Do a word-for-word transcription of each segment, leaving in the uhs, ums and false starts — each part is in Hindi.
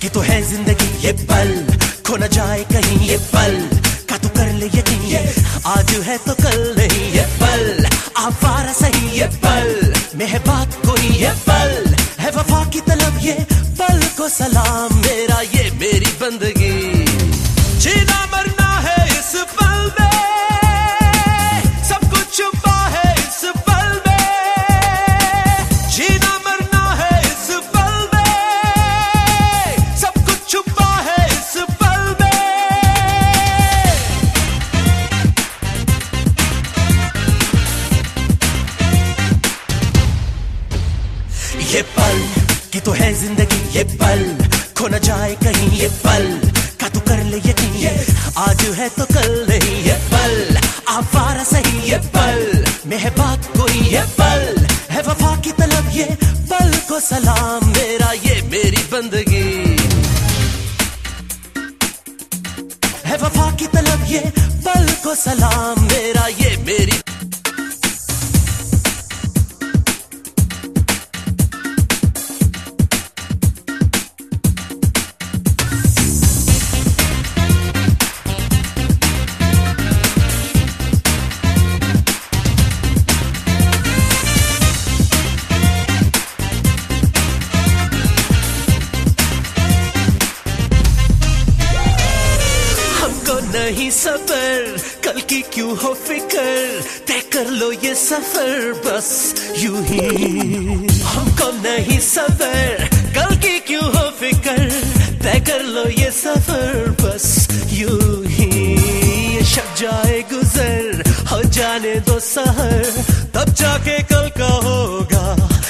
कि तो है जिंदगी ये पल, खो न जाए कहीं ये पल, का तू कर ले यकीन, आज है तो कल नहीं ये पल, आवारा सही ये पल, में है बात कोई ये पल, है वफा की तलब ये पल को सलाम मेरा ये मेरी बंदगी, जीना मरना है इस पल में, सब कुछ छुपा है इस पल में, जीना मरना है इस पल में, सब कुछ छुपा है इस पल में। ये पल की तो है जिंदगी ये पल, खो न जाए कहीं ये पल, का तू कर ले यकीन, आज है तो कल नहीं ये पल, आवारा सही ये पल, में है बात कोई ये पल, है वफा की तलब ये पल को सलाम मेरा ये मेरी बंदगी, है वफा की तलब ये पल को सलाम मेरा ये मेरी। नहीं सफर कल की क्यों हो फिक्र, तय कर लो ये सफर बस यूं ही, हमको नहीं सफर कल की क्यों हो फिक्र, तय कर लो ये सफर बस यूं ही, ये शब जाए गुजर हो जाने दो सहर, तब जाके कल का होगा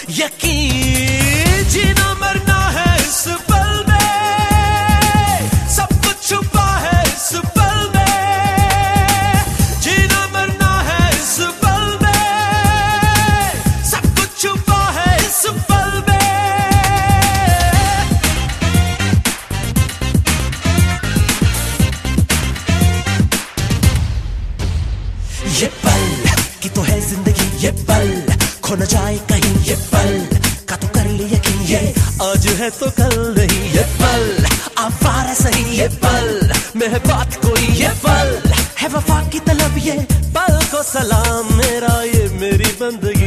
यकीन, जीना मरना है इस पल में, सब कुछ छुपा है इस पल, ये पल की तो है जिंदगी ये पल, खो न जाए कहीं ये पल, का तो कर ले यकीन, ये आज है तो कल नहीं ये पल, आवारा सही ये पल, में है बात कोई ये पल, है वफा की तलब ये पल को सलाम मेरा ये मेरी बंदगी।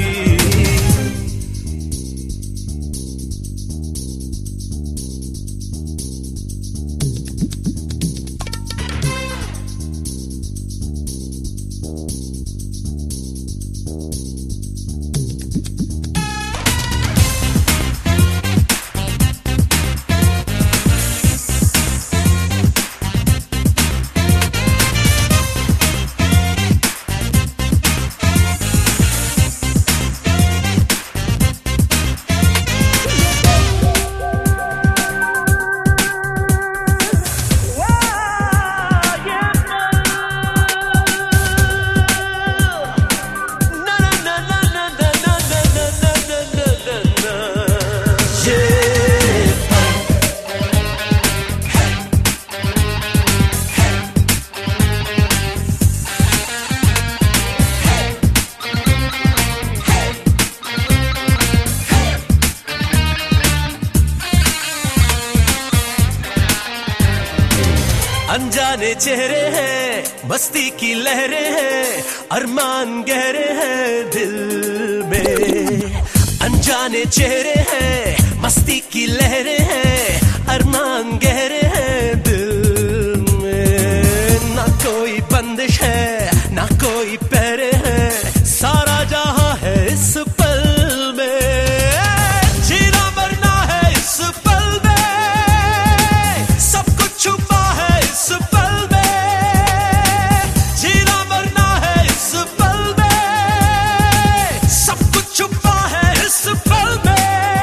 अनजाने चेहरे हैं मस्ती की लहरें हैं, अरमान गहरे हैं दिल में, अनजाने चेहरे हैं मस्ती की लहरें हैं, अरमान गहरे हैं दिल में, ना कोई बंदिश है ना कोई पहरे हैं, सारा जहां है इस पल में, जीना मरना है इस पल में, सब कुछ छुपा है इस पल में, जीना मरना है इस पल में, सब कुछ छुपा है इस पल में।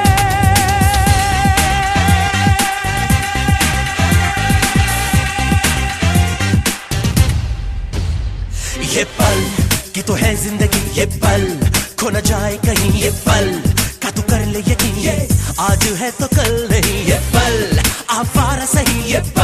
ये पल की तो है जिंदगी ये पल, खो न जाए कहीं ये पल, का तू कर ले यकीन, आज है तो कल नहीं ये पल, आवारा सही ये पल,